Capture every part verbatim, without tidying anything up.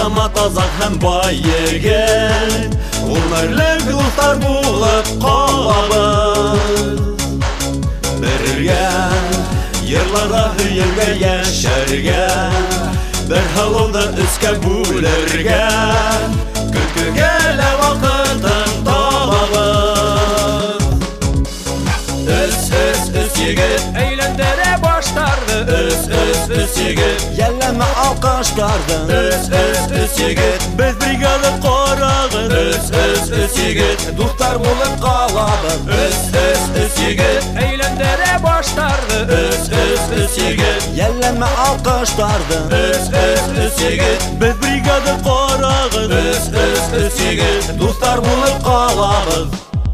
Азамат азат һәм бай егет, гомерлек дуслар булып калабыз. Бергә йырларга, һөергә, яшәргә, бер һавада өскә бүләргә, көткөгә лә вакытын табабыз. Өс, өс, өс егет, әйләндерә баштарды. Өс, өс, өс егет, йәлләмә алкыштарды. Өс, өс, өс егет, без бригада карагыз. Өс, өс, өс егет, дуслар булып калабыз. Өс, өс, өс егет, әйләндерә баштарды. Өс, өс, өс егет, йәлләмә алкыштарды. Өс, өс, өс егет, без бригада карагыз. Өс, өс, өс егет, дуслар булып калабыз.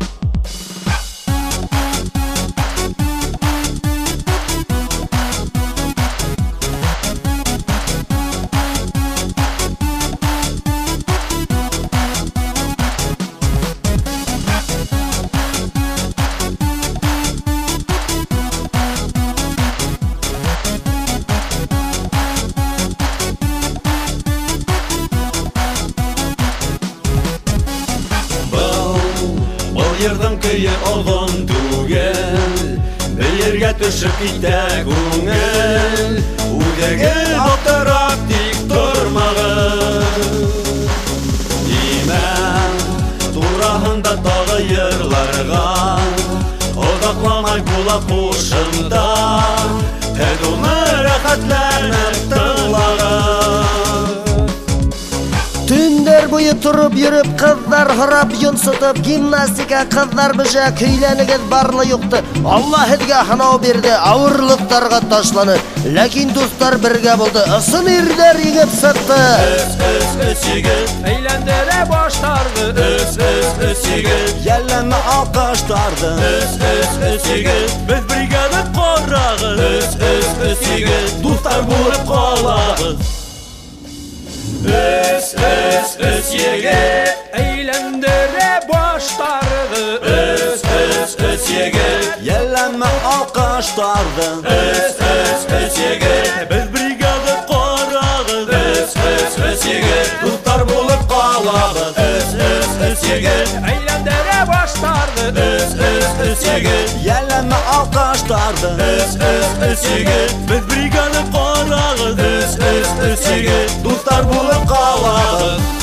Йырдың көйе олғын түгел, бейерге түшіп китә күңел. Үдәге алтырап тик тормағыз. Имән тураһында тағы йырларға, одақламай була қушында, әдуны рәхәтләнеп тыңлағыз. Түндер буе турып йөреп, кызлар һорап йонсытып, гимнастика кызлар бөҗә көйләнегез барлы юкты. Алла һезгә һанау бирде, авырлыктарга ташланы. Ләкин дуслар бергә булды, ысын ирләр егеп сытты. Өс, өс, өс егет, әйләндерә баштарды. Өс, өс, өс егет, йәлләмә алкыштарды. Өс, өс, өс егет, без бригада карагыз. Өс, өс, өс егет, дуслар булып калабыз. Өс, өс, өс егет, әйләндерә баштарды. Өс, өс, өс егет, йәлләмә алкыштарды. Өс, өс, өс егет, без бригада карагыз. Өс, өс, өс егет, дуслар булып калабыз. Өс, өс, өс егет, әйләндерә баштарды. Өс, өс, өс егет, йәлләмә алкыштарды. Өс, өс, өс егет, без бригада карагыз. Өс, өс, өс егет, дуслар булып калабыз.